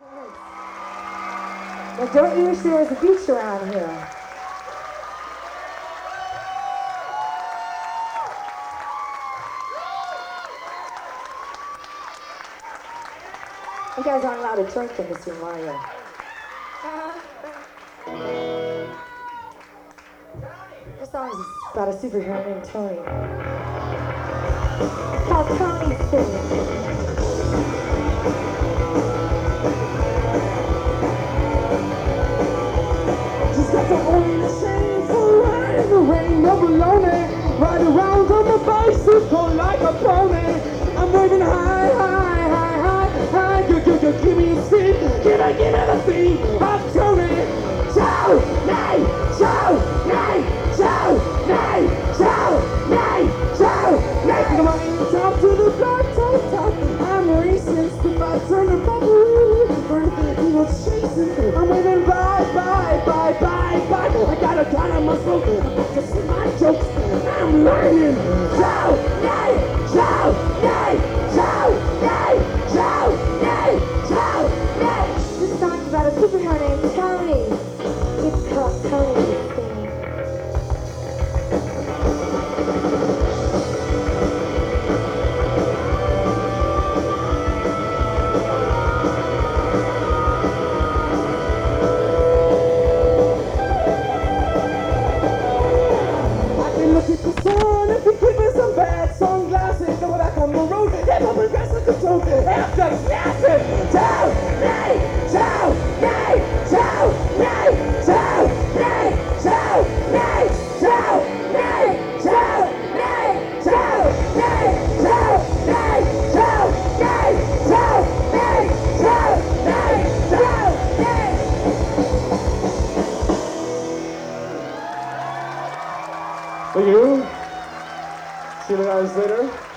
Now don't you wish there was a beach around here? You guys aren't allowed to drink in this room, are you? This song is about a superhero named Tony. It's called Tony's Thing. She's got the only shame for riding the rain of baloney. Ride around on the bicycle like a pony. I'm waving high, high, high, high, high. Give me a seat, give me the seat. I'm Tony. Ciao, nay, ciao, nay, ciao, nay, ciao, nay, ciao, nay. From the top to the top. I'm racist. If I turn the bubble, burn he was chasing. I'm waving bye, bye, bye, bye, bye. I got a ton of muscle. Just my jokes. I'm learning. Ciao, nay, ciao, nay, ciao, nay, ciao, nay, ciao, nay. This song's about a superhero named Tony. It's called Tony's Thing. Look at the sun, if you give me some bad sunglasses, go back on the road, have a progressive control, after snapping, ciao, nay, ciao, nay, ciao, nay, ciao, nay, ciao, nay, ciao, nay, ciao, nay, ciao, nay, ciao, nay, ciao, nay, ciao, nay, ciao, nay, ciao, nay. Thank you. See you guys later.